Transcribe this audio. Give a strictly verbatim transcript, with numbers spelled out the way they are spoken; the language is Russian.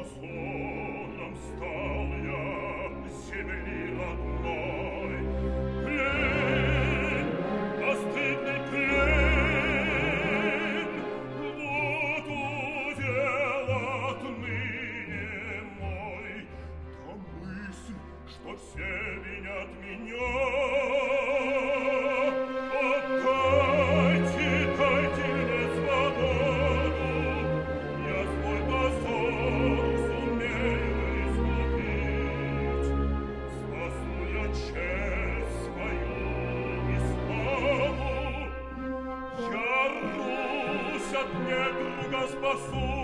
позором стал я земли родной. Плен, постыдный плен, вот удел отныне мой. Да мысль, что все винят меня. Отдайте, дайте мне свободу, я свой позор сумею искупить. Спасу я честь свою и славу, я Русь от недруга спасу.